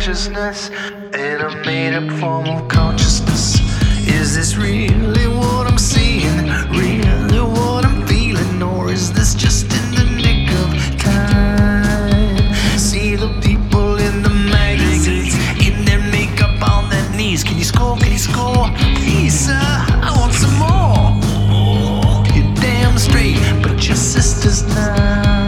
righteousness in a made-up form of consciousness. Is this really what I'm seeing? Really what I'm feeling? Or is this just in the nick of time? See the people in the magazines, in their makeup on their knees. Can you score? Can you score? Please, sir, I want some more. You're damn straight, but your sister's not.